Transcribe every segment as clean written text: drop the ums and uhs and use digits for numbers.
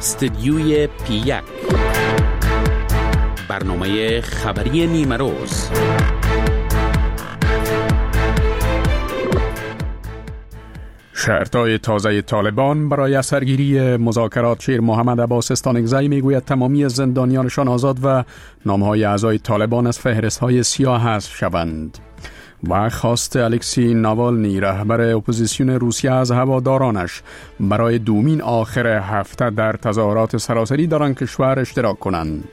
استدیوی پی1 برنامه خبری نیمه روز. شرطای تازه طالبان برای سرگیری مذاکرات. شیر محمد عباس استانگزی میگوید تمامی زندانیانشان آزاد و نامهای اعضای طالبان از فهرست‌های سیاه حذف شوند. و خواست الکسی ناوالنی رهبر اپوزیسیون روسیه از هوادارانش برای دومین آخر هفته در تظاهرات سراسری در آن کشور اشتراک کنند.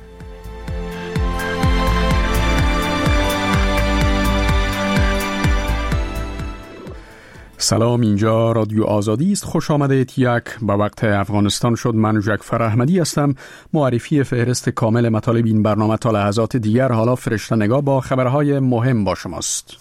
سلام، اینجا رادیو آزادی است. خوش آمدید. یک به وقت افغانستان شد. من جعفر احمدی هستم. معرفی فهرست کامل مطالب این برنامه تا لحظات دیگر. حالا فرشته نگاه با خبرهای مهم با شماست.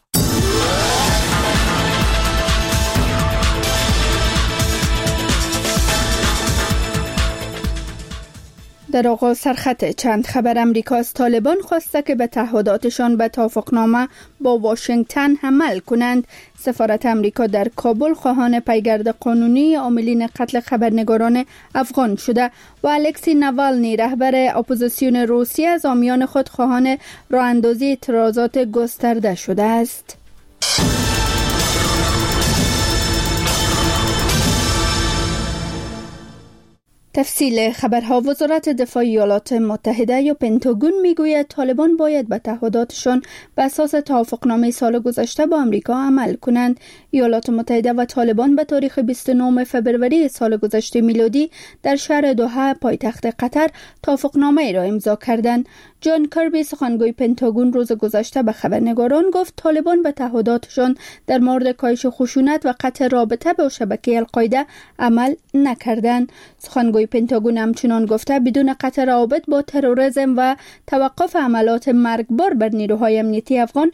در آغاز سرخط چند خبر. امریکا از طالبان خواسته که به تعهداتشان به توافقنامه با واشنگتن عمل کنند. سفارت امریکا در کابل خواهان پیگرد قانونی عاملین قتل خبرنگاران افغان شده و الکسی ناوالنی رهبر اپوزیسیون روسیه از حامیان خود خواهان راه اندازی اعتراضات گسترده شده است. تفصیل خبرها. وزارت دفاع ایالات متحده یا پنتاگون میگوید طالبان باید به تعهداتشان به اساس توافقنامه سال گذشته با امریکا عمل کنند. ایالات متحده و طالبان به تاریخ 29 فبروری سال گذشته میلادی در شهر دوحه پایتخت قطر توافقنامه را امضا کردند. جان کربی سخنگوی پنتاگون روز گذشته به خبرنگاران گفت طالبان به تعهداتشان در مورد کاهش خشونت و قطع رابطه با شبکه القاعده عمل نکردند. سخنگوی پنتاگون همچنان گفته بدون قطع روابط با تروریسم و توقف عملات مرگبار بر نیروهای امنیتی افغان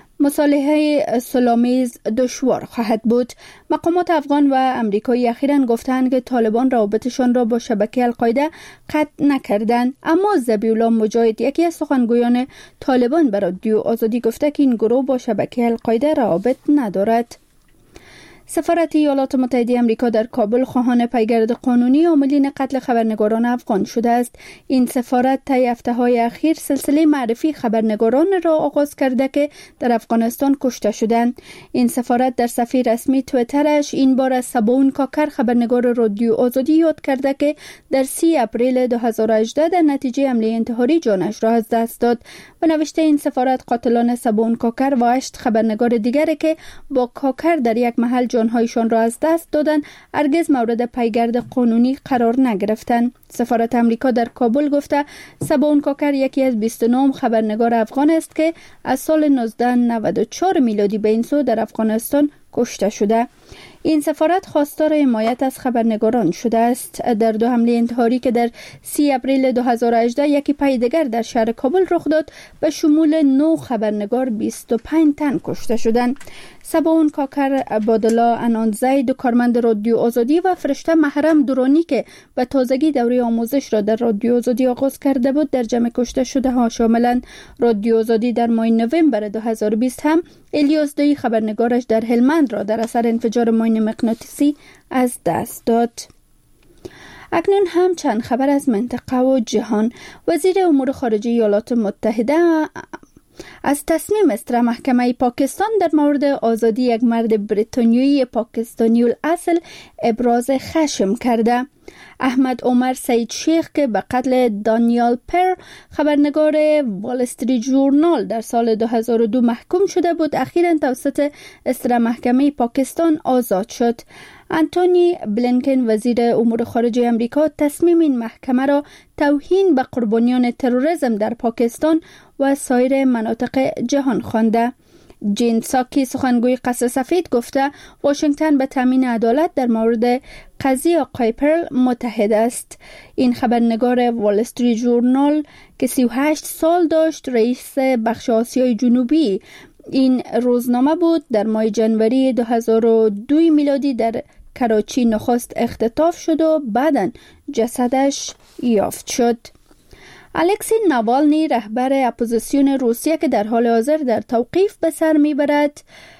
مصالحه صلح‌آمیز دشوار خواهد بود. مقامات افغان و امریکایی اخیراً گفتند که طالبان روابطشان را با شبکه القاعده قطع نکردند، اما ذبیح‌الله مجاهد یکی از سخنگویان طالبان به رادیو آزادی گفته که این گروه با شبکه القاعده روابط ندارد. سفارت ایالات متحده آمریکا در کابل خواهان پیگرد قانونی عاملین قتل خبرنگاران افغان شده است. این سفارت طی هفته‌های اخیر سلسله معرفی خبرنگاران را آغاز کرده که در افغانستان کشته شدند. این سفارت در صفحه رسمی توییترش این بار از سباون کاکر خبرنگار رادیو آزادی یاد کرده که در 30 اپریل 2018 در نتیجه حمله انتحاری جانش را از دست داد. و نوشته این سفارت قاتلان سباون کاکر و 8 خبرنگار دیگری که با کاکر در یک محل جانهایشان را از دست دادند هرگز مورد پیگرد قانونی قرار نگرفتند. سفارت امریکا در کابل گفته سباون کاکر یکی از 29 خبرنگار افغان است که از سال 1994 میلادی به این سو در افغانستان کشته شده. این سفارت خواستار حمایت از خبرنگاران شده است. در 2 حمله انتحاری که در 30 اپریل 2018 یکی پای دیگر در شهر کابل رخ داد به شمول 9 خبرنگار 25 تن کشته شدند. سباون کاکر، عبدالله انانزی، دو کارمند رادیو آزادی و فرشته محرم دورانی که به تازگی دوره آموزش را در رادیو آزادی آغاز کرده بود در جمع کشته شده ها شاملند. رادیو آزادی در ماه نوامبر 2020 هم الیاس دایی خبرنگارش در هلمند را در اثر انفجار ماین مغناطیسی از دست داد. اکنون هم چند خبر از منطقه و جهان. وزیر امور خارجه ایالات متحده از تصمیم استرا محکمه پاکستان در مورد آزادی یک مرد بریتانیایی پاکستانی الاصل ابراز خشم کرده. احمد عمر سید شیخ که به قتل دانیال پر خبرنگار وال استریت ژورنال در سال 2002 محکوم شده بود اخیراً توسط استرا محکمه پاکستان آزاد شد. انتونی بلینکن وزیر امور خارجه امریکا تصمیم این محکمه را توهین به قربانیان تروریسم در پاکستان و سایر مناطق جهان خوانده. جین ساکی سخنگوی قصر سفید گفته واشنگتن به تامین عدالت در مورد قضیه آقای پرل متحد است. این خبرنگار وال استریت ژورنال که 38 سال داشت رئیس بخش آسیای جنوبی این روزنامه بود در ماه جنوری 2002 میلادی در کراچی نخست اختطاف شد و بعداً جسدش یافت شد. الکسی ناوالنی رهبر اپوزیسیون روسیه که در حال حاضر در توقیف به سر میبرد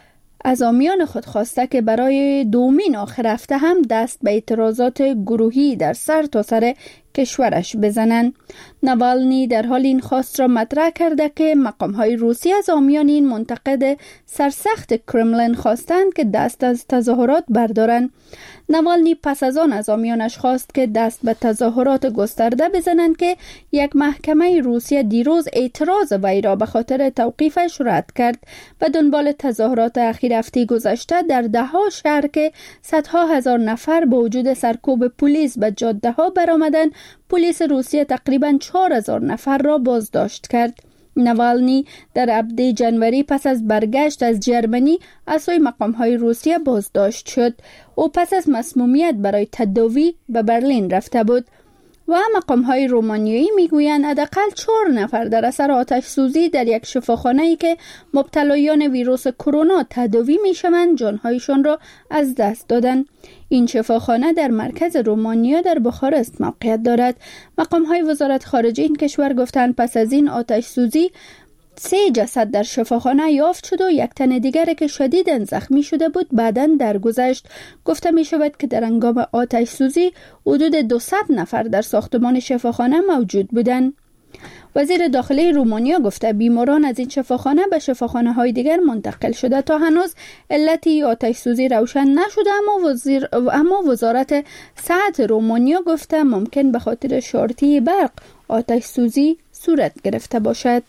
از حامیان خود خواسته که برای دومین آخر هفته هم دست به اعتراضات گروهی در سرتاسر کشورش بزنند. ناوالنی در حال این خواست را مطرح کرده که مقام‌های روسی از حامیان این منتقد سرسخت کرملین خواستند که دست از تظاهرات بردارند. ناوالنی پس از آن از حامیانش خواست که دست به تظاهرات گسترده بزنند که یک محکمه روسیه دیروز اعتراض وی را به خاطر توقیفش رد کرد و دنبال تظاهرات اخیر هفته گذشته در ده‌ها شهر که صدها هزار نفر با وجود سرکوب پلیس به جاده‌ها برآمدند، پلیس روسیه تقریباً 4000 نفر را بازداشت کرد. ناوالنی در ابد جنوری پس از برگشت از جرمنی از سوی مقام‌های روسیه بازداشت شد. او پس از مسمومیت برای تداوی به برلین رفته بود و مقام‌های رومانیایی میگویند حداقل 4 نفر در اثر آتش سوزی در یک شفاخانه‌ای که مبتلایان ویروس کرونا تداوی میشوند جانهایشان را از دست دادند. این شفاخانه در مرکز رومانیا در بخارست موقعیت دارد. مقام‌های وزارت خارجه این کشور گفتند پس از این آتش سوزی 3 جسد در شفاخانه یافت شد و یک تن دیگر که شدیداً زخمی شده بود بعداً درگذشت. گفته می شود که در هنگام آتش سوزی حدود 200 نفر در ساختمان شفاخانه موجود بودند. وزیر داخلی رومانیا گفته بیماران از این شفاخانه به شفاخانه های دیگر منتقل شده. تا هنوز علتی آتش سوزی روشن نشده، اما وزارت صحت رومانیا گفته ممکن به خاطر شارطی برق آتش سوزی صورت گرفته باشد.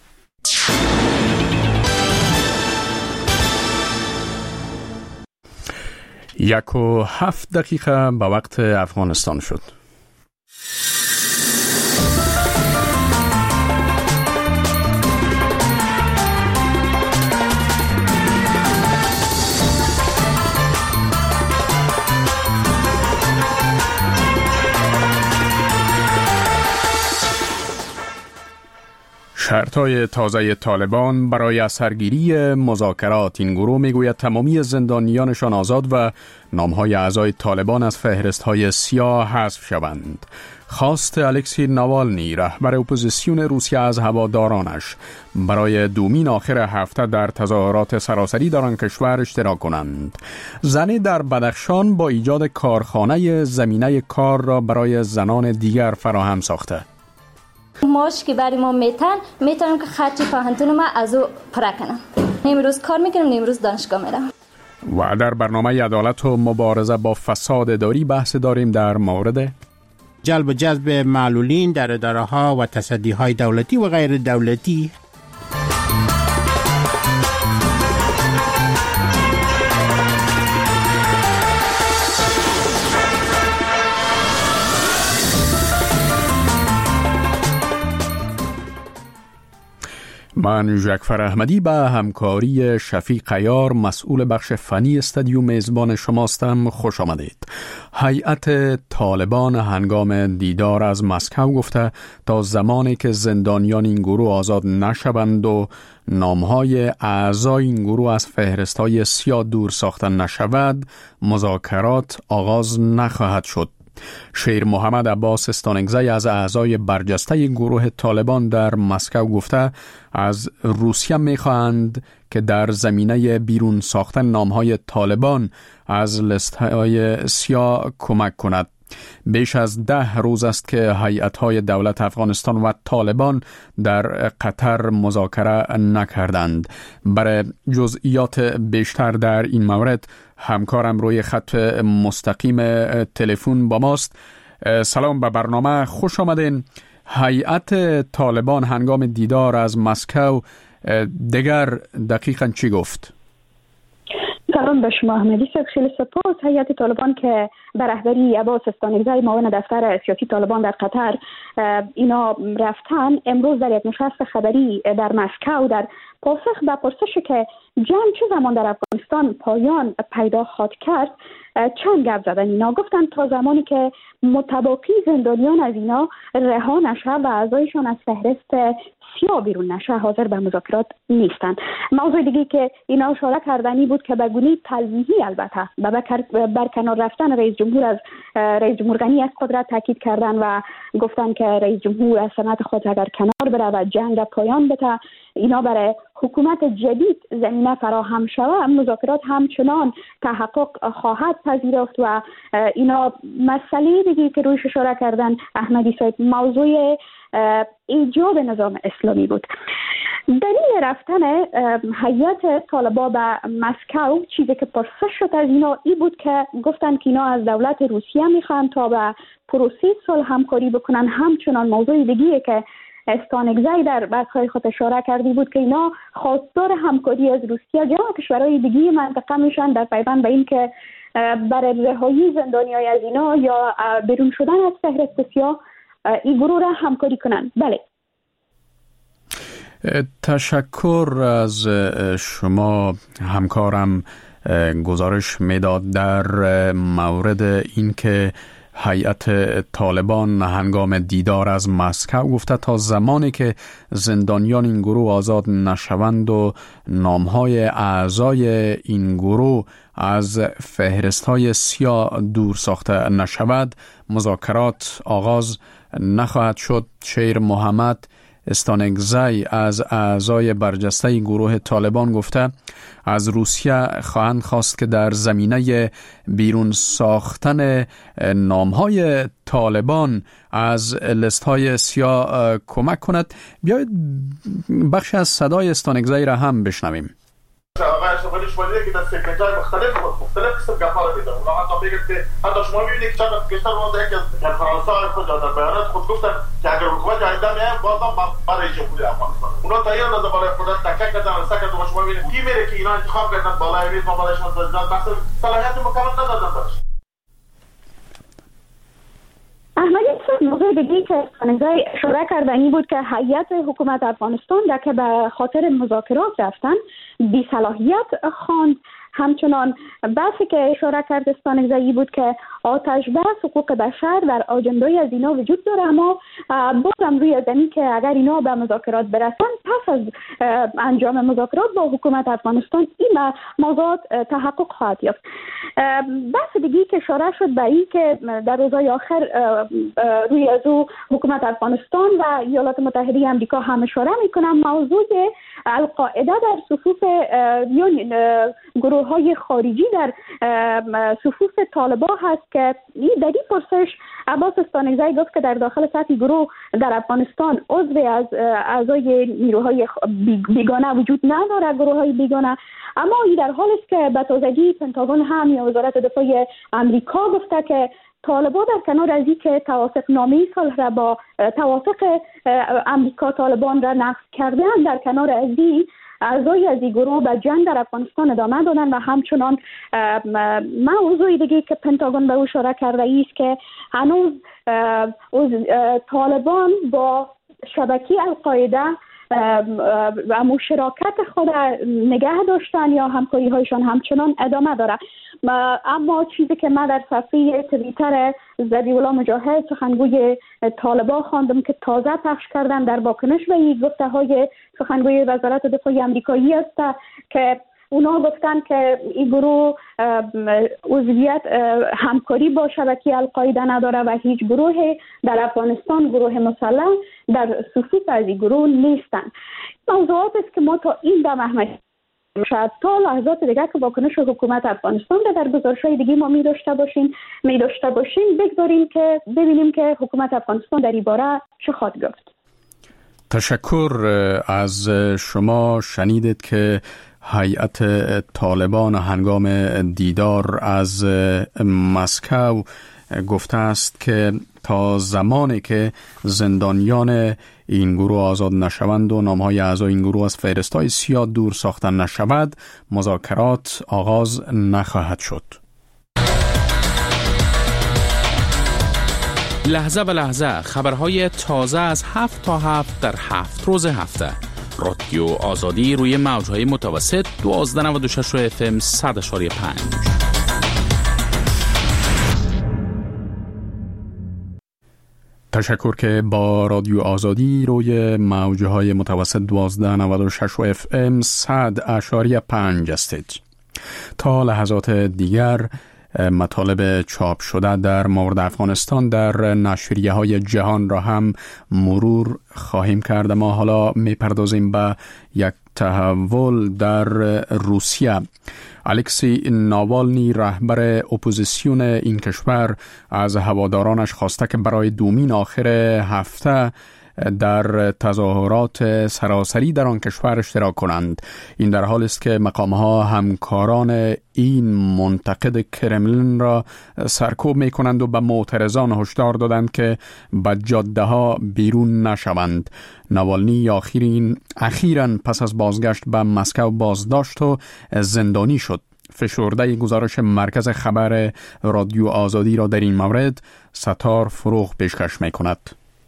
1:07 به وقت افغانستان شد. شرط‌های تازه طالبان برای سرگیری مذاکرات. این گروه میگوید تمامی زندانیانشان آزاد و نام‌های اعضای طالبان از فهرست‌های سیاه حذف شوند. خواست الکسی ناوالنی رهبر اپوزیسیون روسیه از هوادارانش برای دومین آخر هفته در تظاهرات سراسری در آن کشور اشتراک کنند. زنی در بدخشان با ایجاد کارخانه زمینه کار را برای زنان دیگر فراهم ساخته. ماش که برای ما میتونم که خرچی پاهنتون ما از او پره کنم. امروز کار میکنم، امروز دانشگاه میرم. و در برنامه عدالت و مبارزه با فساد اداری بحث داریم در مورد جلب و جذب معلولین در اداره ها و تصدی های دولتی و غیر دولتی. من جعفر احمدی به همکاری شفیق عیار مسئول بخش فنی استودیو میزبان شماستم. خوش آمدید. هیئت طالبان هنگام دیدار از مسکو گفته تا زمانی که زندانیان این گروه آزاد نشوند و نامهای اعضای این گروه از فهرست‌های سیاه دور ساخته نشود مذاکرات آغاز نخواهد شد. شیر محمد عباس استانگزی از اعضای برجسته گروه طالبان در مسکو گفته از روسیه می‌خواهند که در زمینه بیرون ساختن نام‌های طالبان از لست‌های سیاه کمک کند. بیش از 10 روز است که هیئت‌های دولت افغانستان و طالبان در قطر مذاکره نکردند. برای جزئیات بیشتر در این مورد همکارم روی خط مستقیم تلفن با ماست. سلام به برنامه، خوش آمدین. هیئت طالبان هنگام دیدار از مسکو دیگر دقیقاً چی گفت؟ سلام به شما احمدی صاحب، خیلی سپاس. هیئت طالبان که به رهبری عباس استانگزی معاون دفتر سیاسی طالبان در قطر اینا رفتن، امروز در یک نشست خبری در مسکو در پاسخ به پرسشی که جنگ چه زمان در افغانستان پایان پیدا خواهد کرد چند گپ زدن. اینا گفتن تا زمانی که متباقی زندانیان از اینا رها نشه و اعضایشان از فهرست سیا بیرون نشه حاضر به مذاکرات نیستند. موضوع دیگه که اینا اشاره کردنی بود که به گونه تلویحی البته بر کنار رفتن رئیس جمهور از رئیس جمهور غنی از قدرت تاکید کردن و گفتن که رئیس جمهور از سمت خود اگر کنار بره و جنگ پایان بده اینا برای حکومت جدید زمینه فراهم شود مذاکرات همچنان تحقق خواهد پذیرفت. و اینا مسئله دیگه که رویش اشاره کردن احمدی صاحب موضوع ایجاب نظام اسلامی بود. دلیل رفتن هیئت طالبان به مسکو چیزی که پرسش شد از اینا ای بود که گفتن که اینا از دولت روسیه میخوان تا به پروسه صلح همکاری بکنن. همچنان موضوع دیگه که استانگزی در بحث‌های خود اشاره کردی بود که اینا خواستار همکاری از روسیه جمع کشورهای دیگه منطقه میشن در پیوند به این که برای رهایی زندانیای از اینا یا بیرون شدن از فهرست سیاه این گروه را همکاری کنن. بله، تشکر از شما. همکارم گزارش میداد در مورد این که هیئت طالبان هنگام دیدار از مسکو گفته تا زمانی که زندانیان این گروه آزاد نشوند و نامهای اعضای این گروه از فهرست‌های سیاه دور ساخته نشود مذاکرات آغاز نخواهد شد. شیر محمد استانگزی از اعضای برجسته گروه طالبان گفته از روسیه خواهند خواست که در زمینه بیرون ساختن نامهای طالبان از لستهای سیاه کمک کند. بیایید بخش از صدای استانگزی را هم بشنویم. آقای اشرفعلی شمالیه که در سکرتای مختلف قسم گفا رو میدن. اونا حتی میگن که حتی شما میبینید که چند کشور اومده که در فرانسه خود در بیانات خود گفتن که اگر حکومت آینده میایم بازم برای جمهوری افغانستان اونا تایید دادن بالای قدرت تکه کردن و سکت و شما میبینید کی میره که اینا انتخاب کردن بالای میز ما بالایشان زدن بحث صلاحیت مکمل ندادن براش. احمدی صاحب موضوع دیگه که استانگزی اشاره کردنی بود که هیئت حکومت افغانستان در که به خاطر مذاکرات رفتن بی صلاحیت خواند. همچنان بحثی که اشاره کرد استانگزی بود که آتش بس حقوق بشر در آجندای از اینا وجود داره، اما بازم روی زمین که اگر اینا به مذاکرات برسن پس از انجام مذاکرات با حکومت افغانستان این موضوعات تحقق خواهد یافت. بحث دیگه که اشاره شد به این که در روزهای آخر روی از حکومت افغانستان و ایالات متحده آمریکا هم اشاره میکنن موضوع القاعده در صفوف گروه های خارجی در صفوف طالبان هست که در این پرسش عباس استانگزی گفت که در داخل سطح گروه در افغانستان عضو از اعضای نیروهای بیگانه وجود نداره، گروه های بیگانه، اما این در حال است که به تازگی پنتاگون هم یا وزارت دفاع آمریکا گفته که طالبان در کنار از اینکه توافق نامه صلح را با توافق آمریکا طالبان را نقض کردن، در کنار از این اعضای از این گروه به جنگ در افغانستان ادامه دادن و همچنان موضوع دیگه که پنتاگون به او اشاره کرده است که هنوز طالبان با شبکه القاعده و مشارکت خود نگه داشتن یا همکاری هایشان همچنان ادامه داره. اما چیزی که من در صفحه توییتر ذبیحالله مجاهد سخنگوی طالبان خواندم که تازه پخش کردن در واکنش به این گفته های سخنگوی وزارت دفاع آمریکایی است که اونا گفتن که این گروه عضویت همکاری با شبکه القاعده نداره و هیچ گروه در افغانستان گروه مسلح در صفوف از این گروه نیستن. موضوعات است که ما تا این دم احمدی شاید تا لحظات دیگه که واکنش حکومت افغانستان در گزارش‌های دیگه ما می داشته باشیم بگذاریم که ببینیم که حکومت افغانستان در این باره چه خواهد گفت. تشکر از شما. شنیدید که هیئت طالبان هنگام دیدار از مسکو گفته است که تا زمانی که زندانیان این گروه آزاد نشوند و نامهای اعضای این گروه از فهرست‌های سیاه دور ساخته نشود مذاکرات آغاز نخواهد شد. لحظه به لحظه خبرهای تازه از 7 تا 7 در 7 روز هفته. رادیو آزادی روی موجهای متوسط 1296 FM 100.5. تشکر که با رادیو آزادی روی موجه های متوسط 1296 و FM 100.5 هستید. تا لحظات دیگر مطالب چاپ شده در مورد افغانستان در نشریه های جهان را هم مرور خواهیم کرد. ما حالا میپردازیم به یک تحول در روسیه. الکسی ناوالنی، رهبر اپوزیسیون این کشور، از هوادارانش خواسته که برای دومین آخر هفته در تظاهرات سراسری در آن کشور اشتراک کنند. این در حالی است که مقام‌ها همکاران این منتقد کرملین را سرکوب می‌کنند و به معترضان هشدار دادند که به جاده‌ها بیرون نشوند. ناوالنی اخیراً پس از بازگشت به مسکو بازداشت و زندانی شد. فشرده گزارش مرکز خبر رادیو آزادی را در این مورد ستار فروغ پیشکش می‌کند.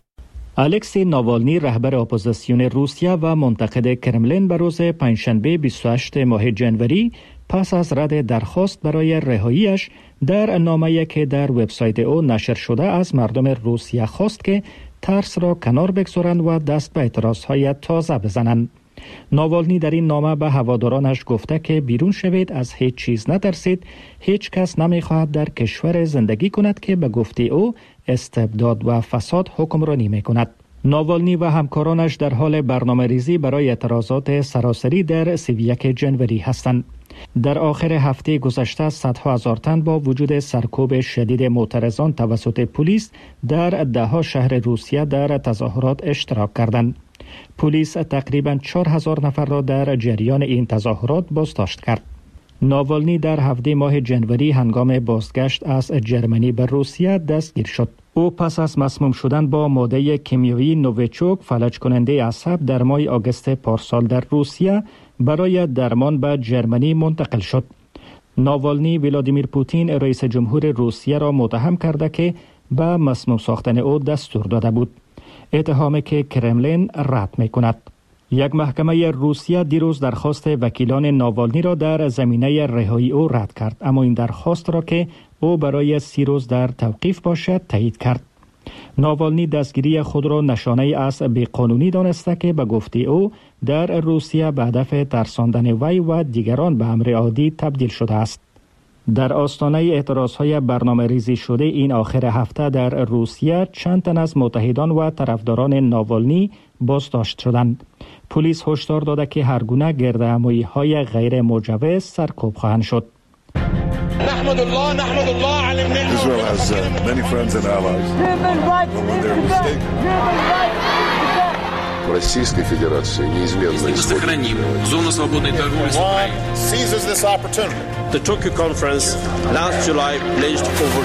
الکسی ناوالنی، رهبر اپوزیسیون روسیه و منتقد کرملین، به روز پنجشنبه 28 ماه جنوری پس از رد درخواست برای رهاییش در نامه‌ای که در وبسایت او نشر شده از مردم روسیه خواست که ترس را کنار بگذارند و دست به اعتراضهای تازه بزنند. ناوالنی در این نامه به هوادارانش گفته که بیرون شوید، از هیچ چیز نترسید، هیچ کس نمی‌خواهد در کشور زندگی کند که به گفته او استبداد و فساد حکمرانی می‌کند. ناوالنی و همکارانش در حال برنامه‌ریزی برای اعتراضات سراسری در 31 جنوری هستند. در آخر هفته گذشته صدها هزار تن با وجود سرکوب شدید معترضان توسط پلیس در ده‌ها شهر روسیه در تظاهرات اشتراک کردند. پلیس تقریباً 4000 نفر را در جریان این تظاهرات بازداشت کرد. ناوالنی در 17 ماه جنوری هنگام بازگشت از جرمنی به روسیه دستگیر شد. او پس از مسموم شدن با ماده کیمیایی نوویچوک، فلج کننده عصب، در ماه آگوست پارسال در روسیه برای درمان به جرمنی منتقل شد. ناوالنی ولادیمیر پوتین، رئیس جمهور روسیه، را متهم کرده که به مسموم ساختن او دستور داده بود، اتهامی که کرملین رد می‌کند. یک محکمه روسیه دیروز درخواست وکیلان ناوالنی را در زمینه رهایی او رد کرد، اما این درخواست را که او برای 30 روز در توقیف باشد تایید کرد. ناوالنی دستگیری خود را نشانه از بیقانونی دانسته که به گفته او در روسیه به هدف ترساندن وی و دیگران به امر عادی تبدیل شده است. در آستانه اعتراضهای برنامه ریزی شده این آخر هفته در روسیه چند تن از متحدان و طرفداران ناوالنی بازداشت شدند. پلیس هشدار داده که هرگونه گردهمایی‌های غیر مجوز سرکوب خواهند شد. نحمد الله على النعمة. Israel has many friends and allies. When they're mistaken. Российской Федерации неизменно сохраним зону свободной торговли с Украиной. Seizes this opportunity. The Tokyo conference last July pledged over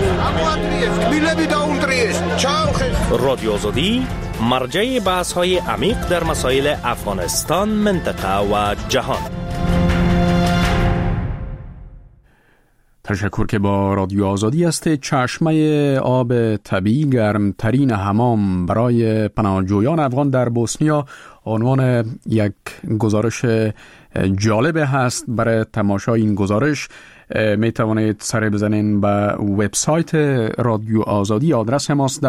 16. رادیو آزادی، مرجع بحث‌های عمیق در مسائل افغانستان، منطقه و جهان. تشکر که با رادیو آزادی است. چشمه آب طبیعی گرمترین حمام برای پناهجویان افغان در بوسنیا عنوان یک گزارش جالب هست. برای تماشای این گزارش می توانید سر بزنین به وبسایت رادیو آزادی. آدرس ماست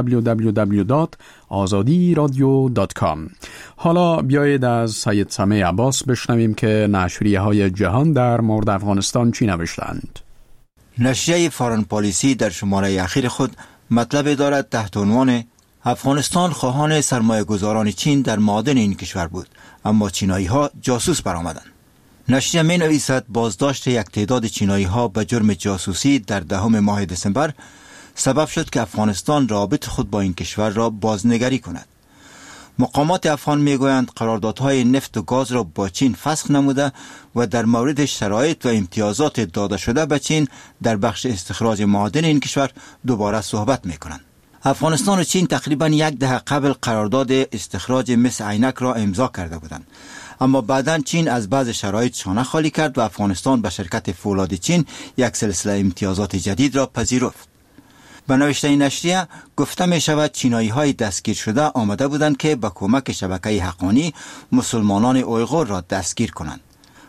www.azadiradio.com. حالا بیایید از سید سمیع عباس بشنویم که نشریه های جهان در مورد افغانستان چی نوشتند. نشریه فارن پالیسی در شماره اخیر خود مطلب دارد تحت عنوان افغانستان خواهان سرمایه گذاران چین در معادن این کشور بود، اما چینایی ها جاسوس برآمدند. نشریه می نویسد بازداشت یک تعداد چینایی ها به جرم جاسوسی در 10 ماه دسامبر سبب شد که افغانستان رابط خود با این کشور را بازنگری کند. مقامات افغان میگویند قراردادهای نفت و گاز را با چین فسخ نموده و در مورد شرایط و امتیازات داده شده به چین در بخش استخراج معادن این کشور دوباره صحبت میکنند. افغانستان و چین تقریبا 10 دهه قبل قرارداد استخراج مس عینک را امضا کرده بودند، اما بعداً چین از بعض شرایط شانه خالی کرد و افغانستان به شرکت فولاد چین یک سلسله امتیازات جدید را پذیرفت. به نوشته این نشریه گفته می شود چینایی های دستگیر شده آمده بودند که با کمک شبکه حقانی مسلمانان اویغور را دستگیر کنند.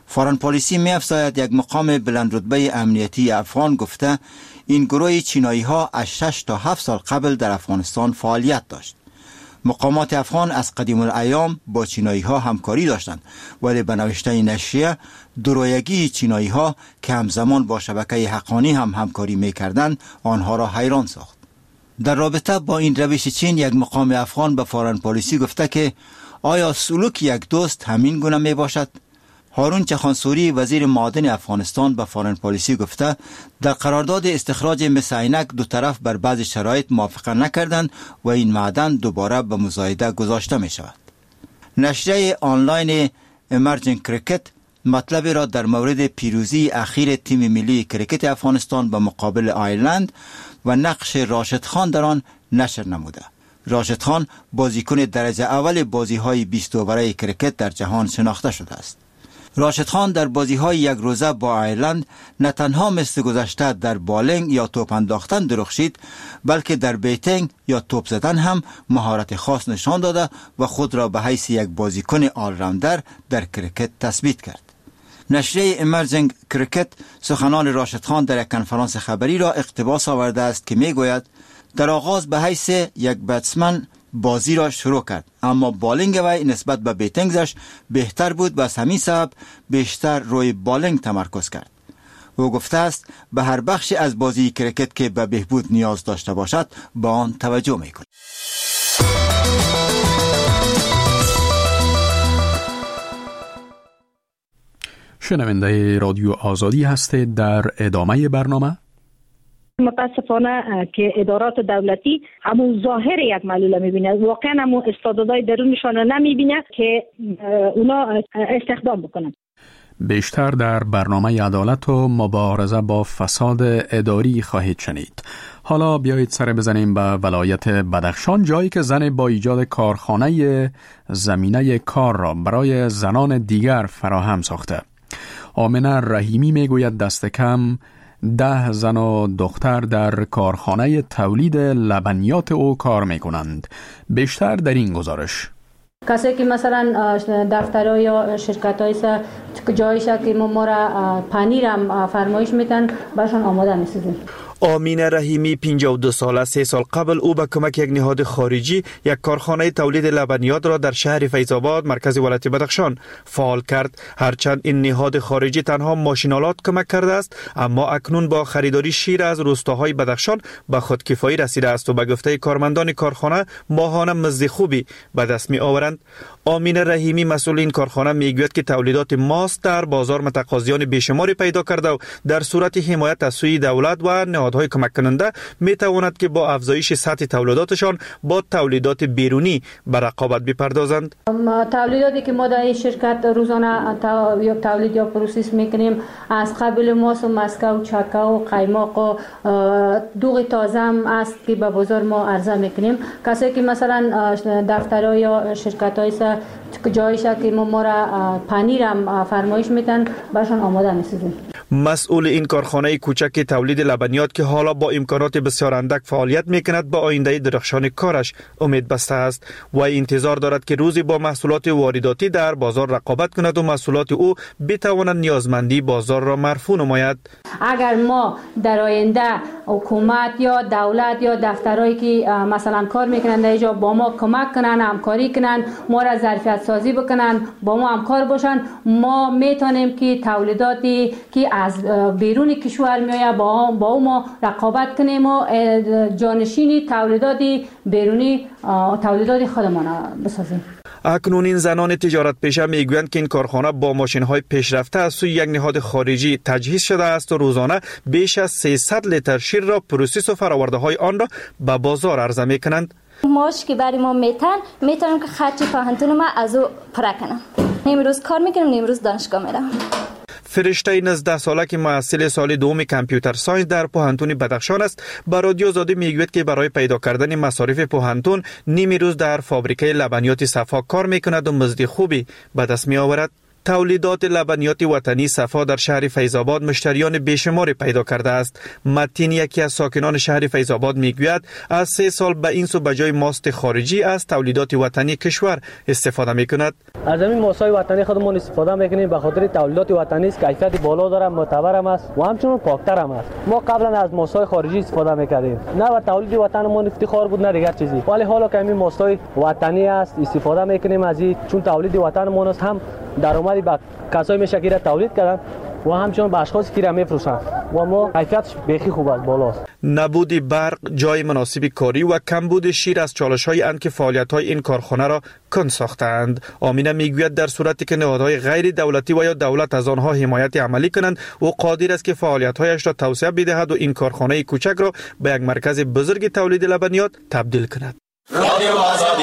فارن پالیسی می افزاید یک مقام بلند رتبه امنیتی افغان گفته این گروه چینایی ها از 6 تا 7 سال قبل در افغانستان فعالیت داشت. مقامات افغان از قدیم الایام با چینایی ها همکاری داشتند، ولی به نوشته نشریه درویگی چینایی ها که همزمان با شبکه حقانی هم همکاری می کردند آنها را حیران ساخت. در رابطه با این روش چین یک مقام افغان به فارن پالیسی گفته که آیا سلوک یک دوست همین گونه می باشد؟ هارون چخانسوری وزیر معدن افغانستان به فارن پالیسی گفته در قرارداد استخراج مس عینک دو طرف بر بعض شرایط موافقت نکردند و این معدن دوباره به مزایده گذاشته می شود. نشریه آنلاین امرجنگ کریکت مطلب را در مورد پیروزی اخیر تیم ملی کریکت افغانستان به مقابل آیرلند و نقش راشد خان در آن نشر نموده. راشد خان بازیکن درجه اول بازی‌های 20 اووره کریکت در جهان شناخته شده است. راشد خان در بازی‌های یک روزه با آیرلند نه تنها مثل گذشته در بالینگ یا توپ انداختن درخشید، بلکه در بیتینگ یا توپ زدن هم مهارت خاص نشان داده و خود را به حیث یک بازیکن آلراوندر در کریکت تثبیت کرد. نشریه امرجنگ کریکت سخنان راشد خان در یک کنفرانس خبری را اقتباس آورده است که میگوید در آغاز به حیث یک بتسمن بازی را شروع کرد، اما بالینگ وی نسبت به بیتینگش بهتر بود و از همین سبب بیشتر روی بالینگ تمرکز کرد. او گفته است به هر بخشی از بازی کریکت که به بهبود نیاز داشته باشد با آن توجه می‌کند. شنونده رادیو آزادی هستید. در ادامه برنامه متاسفانه که ادارات دولتی همون ظاهر یک معلوله میبینه، واقعا همون استعدادهای درونشان رو نمیبینه که اونا استخدام بکنن. بیشتر در برنامه عدالت و مبارزه با فساد اداری خواهید شنید. حالا بیایید سر بزنیم به ولایت بدخشان، جایی که زن با ایجاد کارخانه زمینه کار را برای زنان دیگر فراهم ساخته. آمنه رحیمی میگوید دست کم 10 زن و دختر در کارخانه تولید لبنیات او کار میکنند. بیشتر در این گزارش. کسایی که مثلا دفترها یا شرکت‌های جایش که ما را پنیر هم فرمایش میتن برشان آماده میسازیم. آمینه رحیمی 52 ساله 3 سال قبل او به کمک یک نهاد خارجی یک کارخانه تولید لبنیات را در شهر فیض‌آباد مرکز ولایت بدخشان فعال کرد. هرچند این نهاد خارجی تنها ماشینالات کمک کرده است، اما اکنون با خریداری شیر از روستاهای بدخشان به خودکفایی رسیده است و به گفته کارمندان کارخانه ماهانه مزد خوبی به دست می آورند. آمینه رحیمی مسئول این کارخانه میگوید که تولیدات ماست در بازار متقاضیان بیشماری پیدا کرده و در صورت حمایت از سوی دولت و نهادهای کمک کننده می تواند که با افزایش سطح تولیداتشان با تولیدات بیرونی به رقابت بپردازند. تولیداتی که ما در این شرکت روزانه تولید یا پروسس میکنیم از قبل ماست و مسکو، چکه و قیماق و دوغ تازه هم است که به بازار ما عرضه میکنیم. کسایی که مثلا دفترها یا شرکت‌های جایش که ما را پنیر هم فرمایش میتن برشان آماده میسازیم. مسئول این کارخانه کوچک تولید لبنیات که حالا با امکانات بسیار اندک فعالیت میکند به آینده درخشان کارش امید بسته است و انتظار دارد که روزی با محصولات وارداتی در بازار رقابت کند و محصولات او بتواند نیازمندی بازار را مرفوع نماید. اگر ما در آینده حکومت یا دولت یا دفترهایی که مثلا کار میکنند اینجا با ما کمک کنن، همکاری کنن، ما را ظرفیت سازی بکنن، با ما همکار باشن، ما میتونیم که تولیداتی که از بیرون کشور میآید با ما رقابت کنیم و جانشینی تولیدات بیرونی تولیدات خودمان بسازیم. اکنون این زنان تجارت پیشه میگویند که این کارخانه با ماشین‌های پیشرفته از سوی یک نهاد خارجی تجهیز شده است و روزانه بیش از 300 لیتر شیر را پروسس و فرآورده‌های آن را به بازار عرضه میکنند. ماش که برای ما میتونم که خرچی پاهنتون ما از او پره کنم. امروز کار میکنم، امروز دانشگاه میرم. فرشته 19 ساله که محصل سال دوم کامپیوتر ساینس در پوهنتون بدخشان است به رادیو آزادی میگوید که برای پیدا کردن مصارف پوهنتون نیمی روز در فابریکه لبنیات صفا کار میکند و مزد خوبی به دست می آورد. تولیدات لبنیات وطنی صفا در شهر فیض‌آباد مشتریان بیشماری پیدا کرده است. متین یکی از ساکنان شهر فیض‌آباد میگوید از 3 سال به این سو به جای ماست خارجی از تولیدات وطنی کشور استفاده میکند. از همین ماست‌های وطنی خودمون استفاده میکنیم به خاطر تولیدات وطنی است، کیفیت بالا داره، معتبر است و همچنین پاکتر است. ما قبلا از ماست‌های خارجی استفاده میکردیم، نه و تولید وطنمون افتخار بود نه دیگر چیزی، ولی حالا که همین ماست‌های وطنی است استفاده میکنیم از این، چون تولید وطنمون است، هم درآمدی به کسایی میشه که تولید کردن و همچنین به اشخاصی که را میفروشن و ما کیفیتش بیخی خوب است، بالاست. نبود برق، جای مناسب کاری و کمبود شیر از چالش‌های اند که فعالیت‌های این کارخانه را کند ساختند. آمینه میگوید در صورتی که نهادهای غیر دولتی و یا دولت از آنها حمایت عملی کنند و قادر است که فعالیت‌هایش را توسعه بدهد و این کارخانه کوچک را به یک مرکز بزرگ تولید لبنیات تبدیل کند. رادیو آزادی.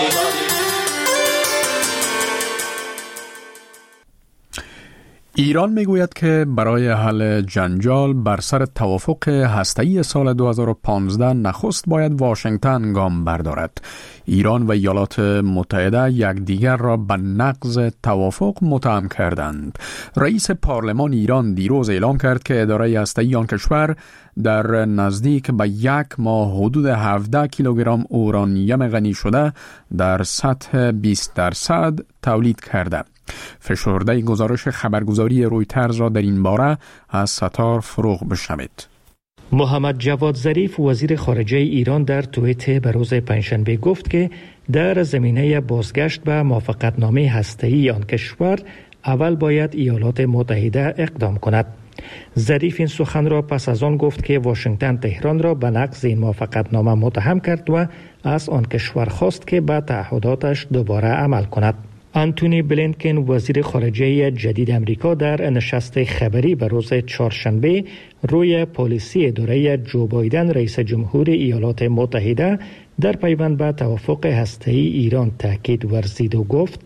ایران میگوید که برای حل جنجال بر سر توافق هسته‌ای سال 2015 نخست باید واشنگتن گام بردارد. ایران و ایالات متحده یکدیگر را به نقض توافق متهم کردند. رئیس پارلمان ایران دیروز اعلام کرد که اداره هسته‌ای آن کشور در نزدیک به 1 ماه حدود 17 کیلوگرم اورانیم غنی شده در سطح 20% تولید کرده. فشرده گزارش خبرگزاری رویترز را در این باره از ستار فروغ بشنوید. محمد جواد ظریف وزیر خارجه ایران در توییت به روز پنجشنبه گفت که در زمینه بازگشت به موافقتنامه هسته‌ای آن کشور اول باید ایالات متحده اقدام کند. ظریف این سخن را پس از آن گفت که واشنگتن تهران را به نقض این موافقتنامه متهم کرد و از آن کشور خواست که به تعهداتش دوباره عمل کند. آنتونی بلینکن وزیر خارجه جدید امریکا در نشست خبری به روز چهارشنبه روی پالیسی اداره جو بایدن رئیس جمهور ایالات متحده در پیوند به توافق هسته‌ای ایران تاکید ورزید و گفت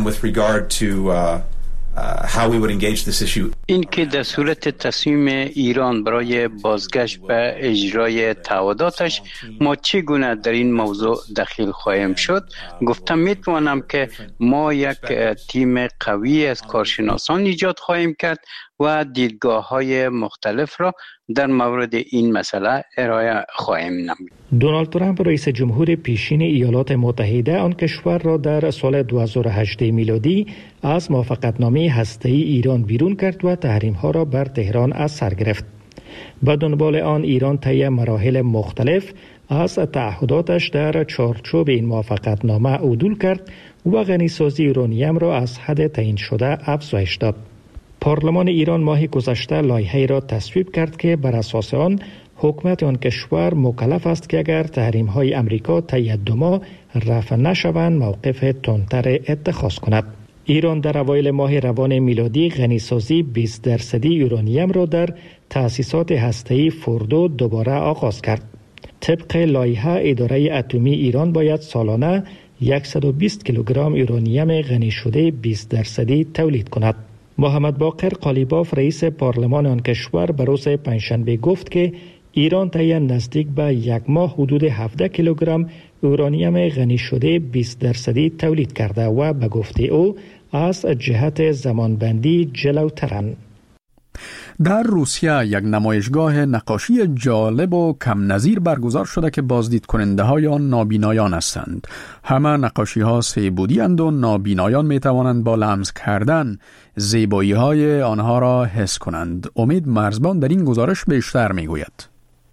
این که در صورت تصمیم ایران برای بازگشت به اجرای تعهداتش ما چگونه در این موضوع دخیل خواهیم شد، گفتم میتوانم که ما یک تیم قوی از کارشناسان ایجاد خواهیم کرد و دیدگاه‌های مختلف را در مورد این مسئله ارائه خواهیم نمود. دونالد ترامپ رئیس جمهور پیشین ایالات متحده آن کشور را در سال 2018 میلادی از موافقتنامه هسته‌ای ایران بیرون کرد و تحریم‌ها را بر تهران از سر گرفت. به دنبال آن ایران طی مراحل مختلف از تعهداتش در چارچوب این موافقتنامه عدول کرد و غنیسازی اورانیم را از حد تعیین شده افزایش داد. پارلمان ایران ماه گذشته لایحه‌ای را تصویب کرد که بر اساس آن حکومت آن کشور مکلف است که اگر تحریم‌های امریکا طی 2 ماه رفع نشوند موقف تندتر اتخاذ کند. ایران در اوایل ماه روان میلادی غنیسازی 20% اورانیم را در تأسیسات هسته‌ای فوردو دوباره آغاز کرد. طبق لایحه اداره اتمی ایران باید سالانه 120 کیلوگرم اورانیم غنی شده 20% تولید کند. محمد باقر قالیباف رئیس پارلمان آن کشور به روز پنجشنبه گفت که ایران طی نزدیک به 1 ماه حدود 17 کیلوگرم اورانیم غنی شده 20% تولید کرده و به گفته او از جهت زمانبندی جلوترند. در روسیه یک نمایشگاه نقاشی جالب و کم نظیر برگزار شده که بازدید کننده های آن نابینایان هستند. همه نقاشی ها 3 بعدی اند و نابینایان می توانند با لمس کردن زیبایی های آنها را حس کنند. امید مرزبان در این گزارش بیشتر می گوید.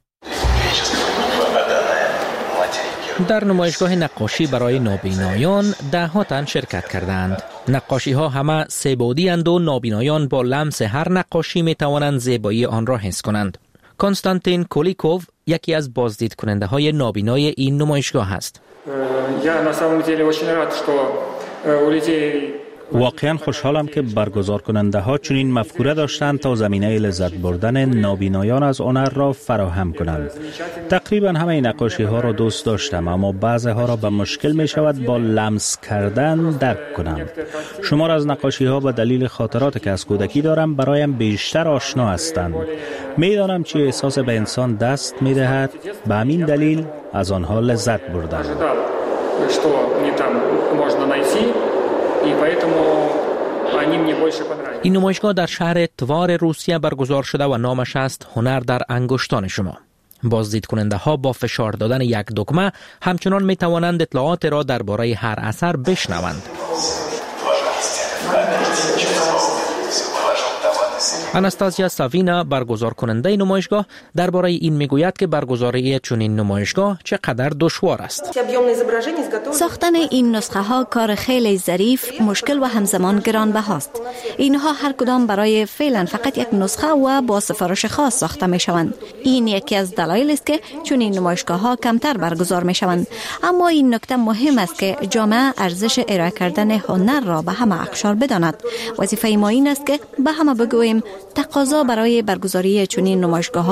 در نمایشگاه نقاشی برای نابینایان 10 تن شرکت کردند. نقاشی ها همه 3 بعدی اند و نابینایان با لمس هر نقاشی می توانند زیبایی آن را حس کنند. کنستانتین کولیکوف یکی از بازدید کننده های نابینای این نمایشگاه است. واقعا خوشحالم که برگزار کننده ها چنین مفکوره داشتند تا زمینه لذت بردن نابینایان از هنر را فراهم کنند. تقریبا همه نقاشی ها را دوست داشتم، اما بعضی ها را به مشکل می شود با لمس کردن درک کنم. شمار از نقاشی ها به دلیل خاطراتی که از کودکی دارم برایم بیشتر آشنا هستند. می دانم چه احساس به انسان دست می دهد، به همین دلیل از آنها لذت بردم. И поэтому این نمایشگاه در شهر توار روسیه برگزار شده و نامش است هنر در انگشتان شما. بازدید کننده ها با فشار دادن یک دکمه همچنان می توانند اطلاعات را درباره هر اثر بشنوند. اناستازیا ساوینا برگزار کننده نمایشگاه درباره این میگوید که برگزاری چنین نمایشگاه چقدر دشوار است. ساختن این نسخه ها کار خیلی ظریف، مشکل و همزمان گرانبهاست. اینها هر کدام برای فعلا فقط یک نسخه و با سفارش خاص ساخته می شوند. این یکی از دلایل است که چنین نمایشگاه ها کمتر برگزار می شوند. اما این نکته مهم است که جامعه ارزش ارائه کردن هنر را به همه اقشار بداند. وظیفه ما این است که به همه بگوییم تقاضا برای برگزاری چنین نمایشگاه